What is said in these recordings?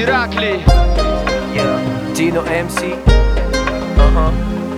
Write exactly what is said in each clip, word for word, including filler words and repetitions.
Ираклий. Yeah, Dino эм си. Uh-huh.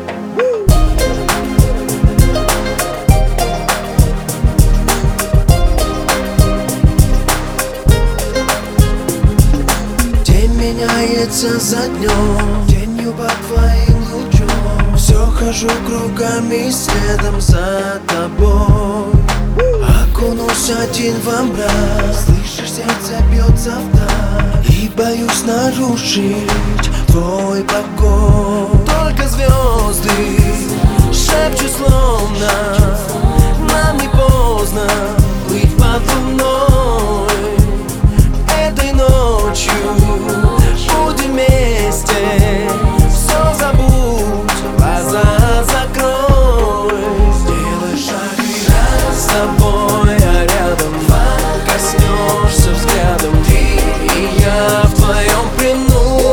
День меняется за днем, тенью под твоим лучом. Все хожу кругами следом за тобой. Окунусь один во мрак, слышишь, сердце бьется вдаль, и боюсь нарушить твой покой. Только звезды шепчут словно нам не поздно плыть под луной. Этой ночью будем вместе, все забудь, глаза закрой. Сделай шаг и раз с тобой, а рядом коснешься взглядом ты и я в твоем плену.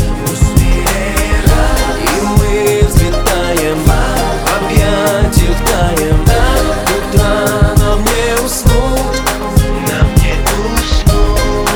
И мы взлетаем, в объятиях таем до утра. Нам не уснуть, нам не уснуть.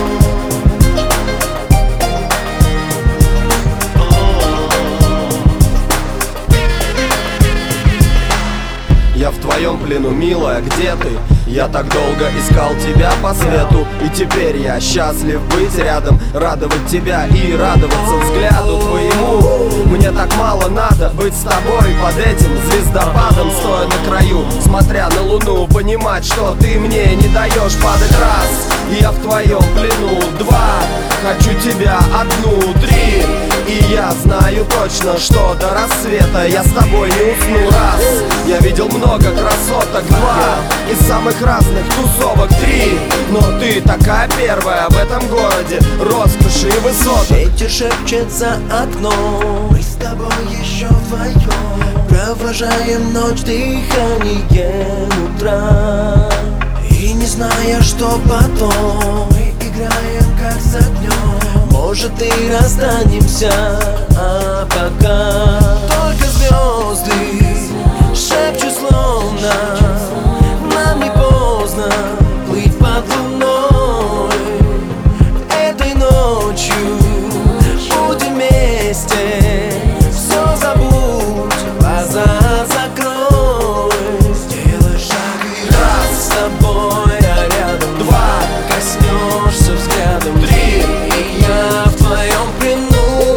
Я в твоем плену, милая, где ты? Я так долго искал тебя по свету, и теперь я счастлив быть рядом, радовать тебя и радоваться взгляду твоему. Мне так мало надо быть с тобой под этим звездопадом, стоя на краю, смотря на луну, понимать, что ты мне не даешь падать. Раз, и я в твоем плену. Два, хочу тебя. Одну, три, и я знаю точно, что до рассвета я с тобой не усну. Раз, я видел много красоток. Два, из самых разных тусовок. Три, но ты такая первая в этом городе роскоши и высоток. Ветер шепчет за окном, мы с тобой еще вдвоем провожаем ночь дыханием утра. И не зная, что потом, мы играем как с огнем. Может и расстанемся, а пока только звезды шепчут словно нам не поздно плыть под луной. Этой ночью будем вместе, все забудь, глаза закрой. Сделай шаг и раз с тобой, а рядом два, коснешься взглядом три, и я в твоем плену.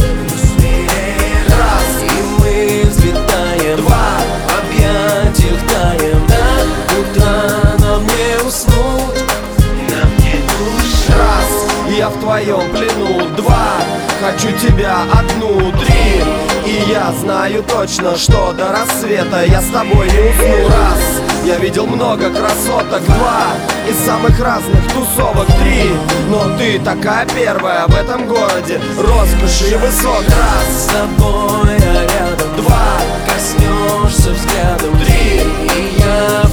Раз, и мы взлетаем. Два, в объятиях таем до утра. Нам не уснуть, нам не уснуть. Раз, я в твоем плену. Два, хочу тебя. Одну, три, и я знаю точно, что до рассвета я с тобой не усну. Раз, я видел много красоток. Два, из самых разных тусовок. Три, но ты такая первая в этом городе роскоши и высот. Раз, с тобой, а рядом два, коснешься взглядом три, и я